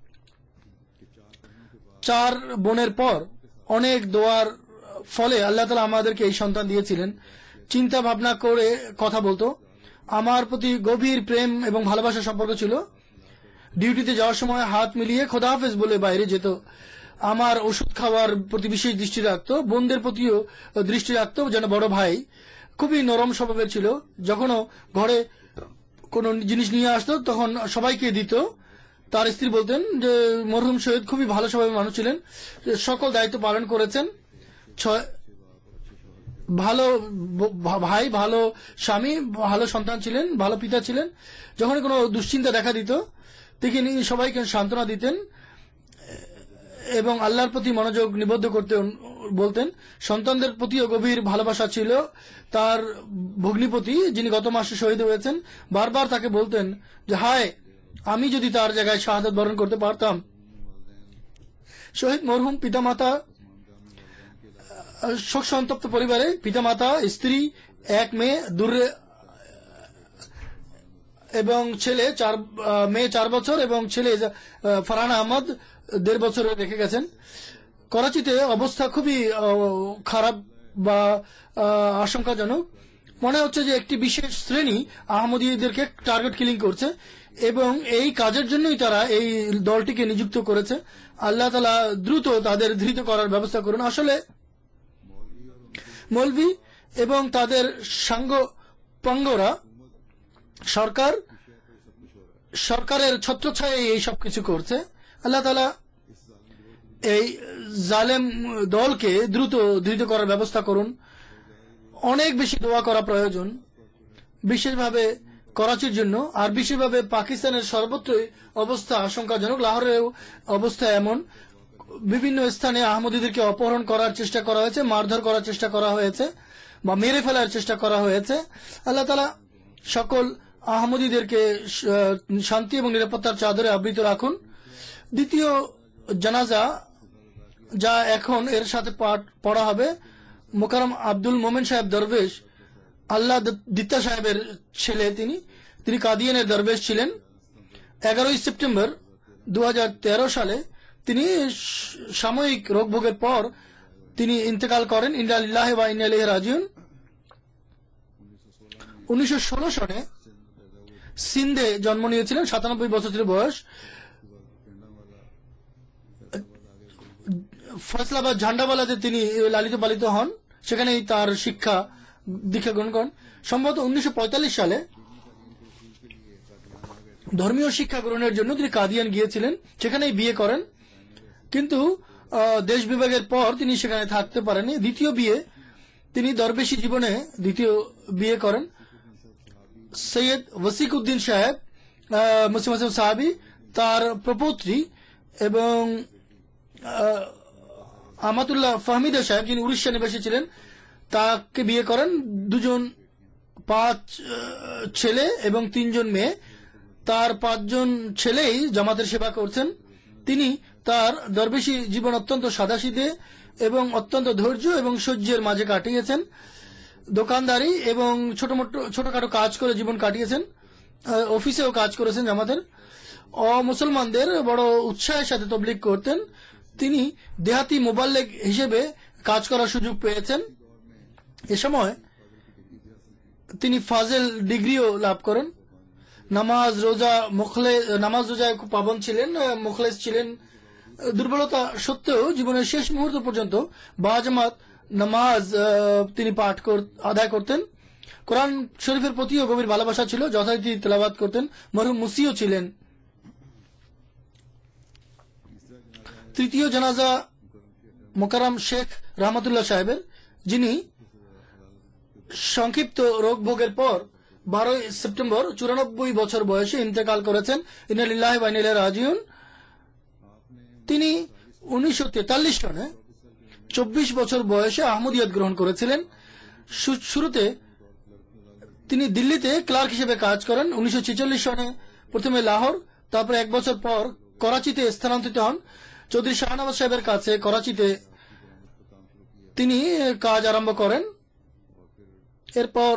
চার বোনের পর অনেক দোয়ার ফলে আল্লাহ তাআলা আমাদেরকে এই সন্তান দিয়েছিলেন। চিন্তা ভাবনা করে কথা বলতো। আমার প্রতি গভীর প্রেম এবং ভালোবাসার সম্পর্ক ছিল। ডিউটিতে যাওয়ার সময় হাত মিলিয়ে খোদা হাফেজ বলে বাইরে যেত। আমার ওষুধ খাওয়ার প্রতি বিশেষ দৃষ্টি রাখতো। বোনদের প্রতিও দৃষ্টি রাখতো যেন বড় ভাই। খুবই নরম স্বভাবের ছিল। যখনও ঘরে কোনো জিনিস নিয়ে আসতো তখন সবাইকে দিত। তার স্ত্রী বলতেন যে মরহুম শহীদ খুবই ভালো স্বভাবের মানুষ ছিলেন, সকল দায়িত্ব পালন করেছেন। ভালো ভাই, ভালো স্বামী, ভালো সন্তান ছিলেন, ভালো পিতা ছিলেন। যখন কোনো দুশ্চিন্তা দেখা দিত তিনি সবাইকে সান্ত্বনা দিতেন এবং আল্লাহর প্রতি মনোযোগ নিবদ্ধ করতে বলতেন। সন্তানদের প্রতিও গভীর ভালোবাসা ছিল। তার ভগ্নিপতি যিনি গত মাসে শহীদ হয়েছেন বারবার তাকে বলতেন যে হায় আমি যদি তার জায়গায় শাহাদাত বরণ করতে পারতাম। শহীদ মরহুম পিতামাতা শোক সন্তপ্ত পরিবারে পিতামাতা, স্ত্রী, এক মেয়ে দূরে এবং ছেলে চার মেয়ে চার বছর এবং ছেলে ফারহান আহমদ দেড় বছরে রেখে গেছেন। করাচিতে অবস্থা খুবই খারাপ বা আশঙ্কাজনক। মনে হচ্ছে যে একটি বিশেষ শ্রেণী আহমদীদেরকে টার্গেট কিলিং করছে এবং এই কাজের জন্যই তারা এই দলটিকে নিযুক্ত করেছে। আল্লাহ তাআলা দ্রুত তাদের ধৃত করার ব্যবস্থা করুন। আসলে মৌলভী এবং তাদের সাঙ্গ পাঙ্গরা সরকার সরকারের ছত্রছায়ায় এই সব কিছু করছে। আল্লাহ তাআলা এই জালেম দলকে দ্রুত ধৃত করার ব্যবস্থা করুন। অনেক বেশি দোয়া করা প্রয়োজন, বিশেষভাবে করাচির জন্য, আর বিশেষভাবে পাকিস্তানের সর্বত্রই অবস্থা আশঙ্কাজনক। লাহোরের অবস্থা এমন, বিভিন্ন স্থানে আহমদীদেরকে অপহরণ করার চেষ্টা করা হয়েছে, মারধর করার চেষ্টা করা হয়েছে বা মেরে ফেলার চেষ্টা করা হয়েছে। আল্লাহ তাআলা সকল আহমদীদেরকে শান্তি এবং নিরাপত্তার চাদরে আবৃত রাখুন। দ্বিতীয় জানাজা যা এখন এর সাথে পাঠ পড়া হবে, মোকাররম আব্দুল মোমেন সাহেব দরবেশ, আল্লাহ দিত্তা সাহেবের ছেলে। তিনি তিনি কাদিয়ানের দরবেশ ছিলেন। এগারোই সেপ্টেম্বর দু হাজার তেরো সালে তিনি সাময়িক রোগ ভোগের পর তিনি ইন্তেকাল করেন। ইন্না লিল্লাহি ওয়া ইন্না ইলাইহি রাজিউন। উনিশশো ষোলো সনে সিন্ধে জন্ম নিয়েছিলেন। সাতানব্বই বছর ছিল বয়স। ফয়সলাবাদ ঝান্ডাওয়ালাতে তিনি লালিত পালিত হন। সেখানেই তার শিক্ষা দীক্ষা গ্রহণ করেন। সম্ভবত উনিশশো পঁয়তাল্লিশ সালে ধর্মীয় শিক্ষা গ্রহণের জন্য তিনি কাদিয়ান গিয়েছিলেন, সেখানেই বিয়ে করেন, কিন্তু দেশ বিভাগের পর তিনি সেখানে থাকতে পারেননি। দ্বিতীয় বিয়ে তিনি দরবেশী জীবনে দ্বিতীয় বিয়ে করেন। সৈয়দ ওয়াসিক উদ্দিন সাহেব মুসলিম আসলাম সাহাবী, তার প্রপৌত্রী, এবং আমাতুল্লাহ ফাহমিদা সাহেব যিনি উড়িষ্যা নিবাসী ছিলেন, তাকে বিয়ে করেন। দুজন পাঁচ ছেলে এবং তিনজন মেয়ে। তার পাঁচজন ছেলেই জামাতের সেবা করছেন। তিনি তার দরবেশী জীবন অত্যন্ত সাদাসিধে এবং অত্যন্ত ধৈর্য এবং সহ্যের মাঝে কাটিয়েছেন। দোকানদারি এবং ছোট মোটো ছোটখাটো কাজ করে জীবন কাটিয়েছেন। অফিসেও কাজ করেছেন জামাতের। অমুসলমানদের বড় উৎসাহের সাথে তবলিগ করতেন। তিনি দেহাতি মোবাল্লেগ হিসেবে কাজ করার সুযোগ পেয়েছেন। এ সময় তিনি ফাজেল ডিগ্রিও লাভ করেন। নামাজ রোজা মুখলে নামাজ রোজায় খুব পাবন ছিলেন, মুখলেস ছিলেন। দুর্বলতা সত্ত্বেও জীবনের শেষ মুহূর্ত পর্যন্ত বাজামাত নামাজ তিনি পাঠ আদায় করতেন। কোরআন শরীফের প্রতিও গভীর ভালোবাসা ছিল, যথারীতি তেলাওয়াত করতেন। মরহুম মুসিও ছিলেন। তৃতীয় জানাজা মোকাররম শেখ রহমতুল্লাহ সাহেবের, যিনি সংক্ষিপ্ত রোগ ভোগের পর বারোই সেপ্টেম্বর চুরানব্বই বছর বয়সে ইন্তেকাল করেছেন। ইন্না লিল্লাহি ওয়া ইন্না ইলাইহি রাজিউন। তিনি উনিশশো তেতাল্লিশ সনে চব্বিশ বছর বয়সে আহমদিয়ত গ্রহণ করেছিলেন। শুরুতে তিনি দিল্লিতে ক্লার্ক হিসেবে কাজ করেন। উনিশশো ছেচল্লিশ সনে প্রথমে লাহোর, তারপর এক বছর পর করাচিতে স্থানান্তরিত হন। চৌধুরী শাহনওয়াজ সাহেবের কাছে করাচিতে তিনি কাজ আরম্ভ করেন। এরপর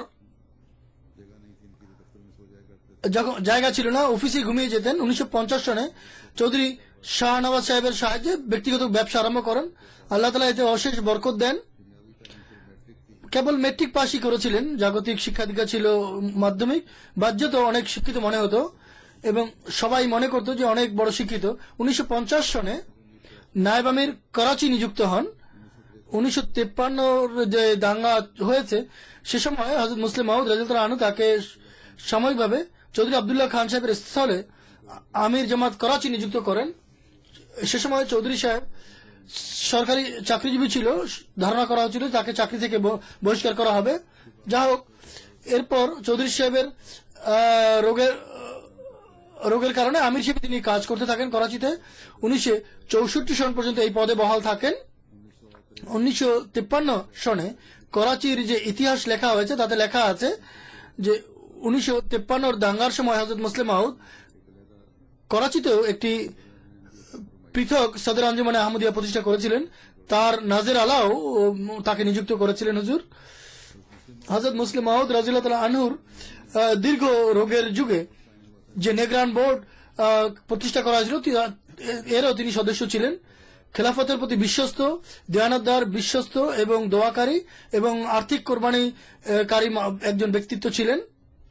জায়গা ছিল না, অফিসে ঘুমিয়ে যেতেন। উনিশশো পঞ্চাশ সনে চৌধুরী শাহনওয়াজ সাহেবের সাহায্যে ব্যক্তিগত ব্যবসা আরম্ভ করেন। আল্লাহ তাআলা এতে অশেষ বরকত দেন। কেবল মেট্রিক পাসই করেছিলেন, জাগতিক শিক্ষা দীক্ষা ছিল মাধ্যমিক। বাহ্যত অনেক শিক্ষিত মনে হতো এবং সবাই মনে করত যে অনেক বড় শিক্ষিত। উনিশশো পঞ্চাশ সনে নায়েব আমির করাচি নিযুক্ত হন। উনিশশো তেপ্পান্নর যে দাঙ্গা হয়েছে সে সময় হযরত মুসলিম মাউদ রাদিয়াল্লাহু আনহু তাকে সাময়িকভাবে চৌধুরী আব্দুল্লাহ খান সাহেবের স্থলে আমির জামাত করাচি নিযুক্ত করেন। সে সময় চৌধুরী সাহেব সরকারি চাকরিজীবী ছিল, ধারণা করা হচ্ছিল তাকে চাকরি থেকে বহিষ্কার করা হবে। যা হোক, এরপর চৌধুরী সাহেবের রোগের রোগের কারণে আমির হিসেবে তিনি কাজ করতে থাকেন করাচিতে। উনিশশো চৌষট্টি সন পর্যন্ত এই পদে বহাল থাকেন। উনিশশো তিপ্পান্ন সনে করাচির যে ইতিহাস লেখা হয়েছে তাতে লেখা আছে যে উনিশশো তিপ্পান্নর দাঙ্গার সময় হযরত মুসলিম মাউদ করাচিতেও একটি পৃথক সদর আঞ্জুমানে আহমদিয়া প্রতিষ্ঠা করেছিলেন। তার নাজের আলাও তাকে নিযুক্ত করেছিলেন হুজুর। হযরত মুসলিম মাউদ রাদিয়াল্লাহু তাআলা আনহুর দীর্ঘ রোগের যুগে যে নেগরান বোর্ড প্রতিষ্ঠা করা হয়েছিল এরও তিনি সদস্য ছিলেন। খেলাফতের প্রতি বিশ্বস্ত, দেয়ানতদার, বিশ্বস্ত এবং দোয়াকারী এবং আর্থিক কোরবানিকারী একজন ব্যক্তিত্ব ছিলেন।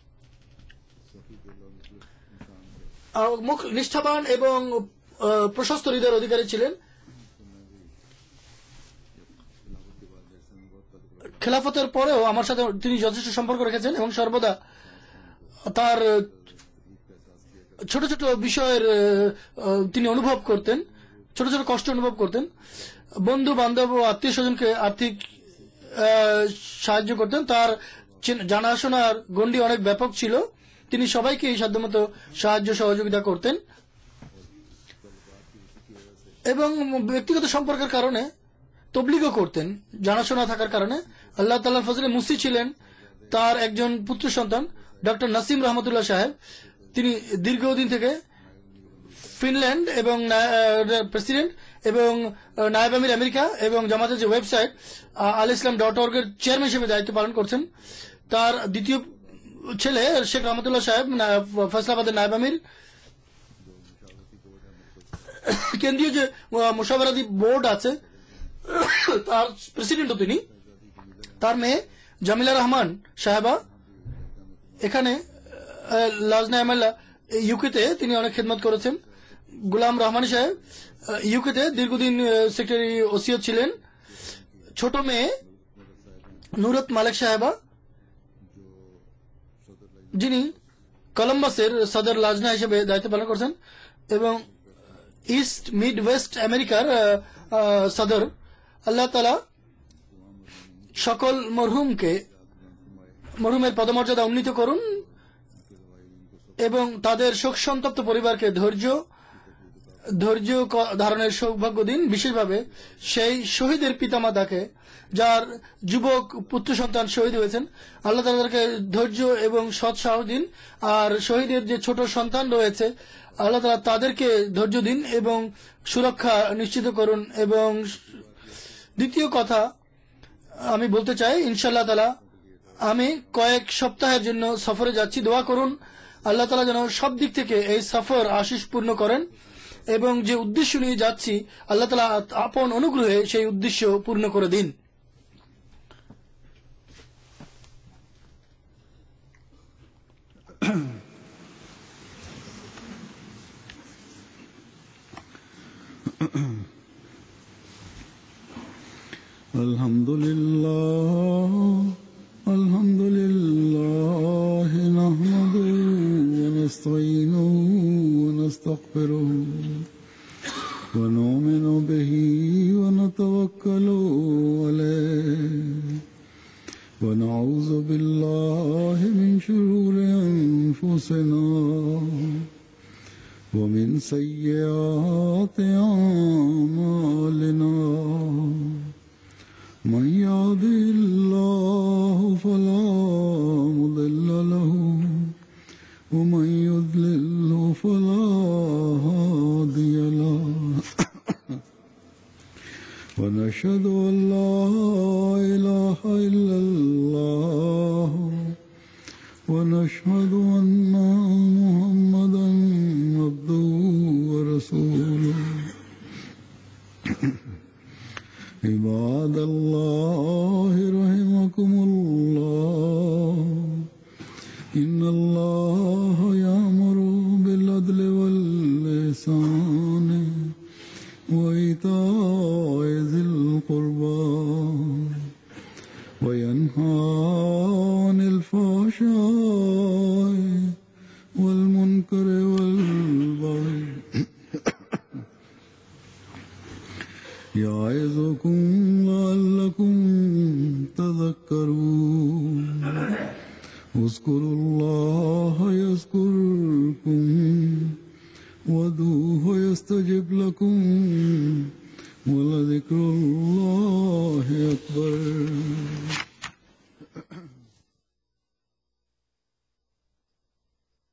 মুখ নিষ্ঠাবান এবং প্রশস্ত হৃদয়ের অধিকারী ছিলেন। খেলাফতের পরেও আমার সাথে তিনি যথেষ্ট সম্পর্ক রেখেছেন এবং সর্বদা তার ছোট ছোট বিষয়ের তিনি অনুভব করতেন, ছোট ছোট কষ্ট অনুভব করতেন। বন্ধু বান্ধব ও আত্মীয় স্বজনকে আর্থিক সাহায্য করতেন। তার জানাশোনার গণ্ডি অনেক ব্যাপক ছিল। তিনি সবাইকে এই সাধ্যমতো সাহায্য সহযোগিতা করতেন এবং ব্যক্তিগত সম্পর্কের কারণে তবলিগও করতেন। জানাশোনা থাকার কারণে আল্লাহ তাআলার ফজলে মুসি ছিলেন। তার একজন পুত্র সন্তান ডক্টর নাসিম রহমতুল্লাহ সাহেব, তিনি দীর্ঘদিন থেকে ফিনল্যান্ড এবং প্রেসিডেন্ট এবং নায়েব আমির আমেরিকা এবং জামাতের যে website al Islam dot org এর চেয়ারম্যান হিসেবে দায়িত্ব পালন করছেন। তার দ্বিতীয় ছেলে শেখ রহমতুল্লাহ সাহেব ফয়সালাবাদের নায়েব আমির। কেন্দ্রীয় যে মুশাওয়ারাতি বোর্ড আছে তার প্রেসিডেন্টও তিনি। তার মেয়ে জামিলা রহমান সাহেবা এখানে লাজনা এমএলএ ইউকেতে তিনি অনেক খেদমত করেছেন। গুলাম রহমানী সাহেব ইউকেতে দীর্ঘদিন সেক্রেটারি ওসিয়ত ছিলেন। ছোট মেয়ে নুরত মালিক সাহেবা যিনি কলম্বাসের সদর লাজনা হিসেবে দায়িত্ব পালন করছেন এবং ইস্ট মিড ওয়েস্ট আমেরিকার সদর। আল্লাহ তাআলা সকল মরহুমকে মরহুমের পদমর্যাদা উন্নীত করুন এবং তাদের শোক সন্তপ্ত পরিবারকে ধৈর্য ধৈর্য ধারণের সৌভাগ্য দিন। বিশেষভাবে সেই শহীদের পিতামাতাকে যার যুবক পুত্র সন্তান শহীদ হয়েছেন, আল্লাহ তাআলা তাদেরকে ধৈর্য এবং সৎ সাহস দিন। আর শহীদের যে ছোট সন্তান রয়েছে, আল্লাহ তাআলা তাদেরকে ধৈর্য দিন এবং সুরক্ষা নিশ্চিত করুন। এবং দ্বিতীয় কথা আমি বলতে চাই, ইনশাআল্লাহ তাআলা আমি কয়েক সপ্তাহের জন্য সফরে যাচ্ছি। দোয়া করুন আল্লাহ তাআলা যেন সব দিক থেকে এই সফর আশিসপূর্ণ করেন এবং যে উদ্দেশ্য নিয়ে যাচ্ছি আল্লাহ তাআলা আপন অনুগ্রহে সেই উদ্দেশ্য পূর্ণ করে দিন। আলহামদুলিল্লাহ আলহামদুলিল্লাহ নাহমাদুহু ওয়া নাস্তাঈনুহু ওয়া নাস্তাগফিরুহু ওয়া নু'মিনু বিহি ওয়া নাতাওয়াক্কালু আলাইহি ওয়া নাউযু বিল্লাহি মিন শুরুরি আনফুসিনা ওয়া মিন সাইয়্যাতি আ'মালিনা। من يهده الله فلا مضل له ومن يضلل فلا هادي له ونشهد أن لا إله إلا الله ونشهد أن محمدا عبده ورسوله. عباد الله رحمكم الله إن الله يأمر بالعدل والإحسان وإيتاء ذي القربى وينهى عن الفحشاء والمنكر والبغي يعظكم لعلكم تذكرون. اذكروا الله يذكركم وادعوه يستجب لكم ولذكر الله أكبر.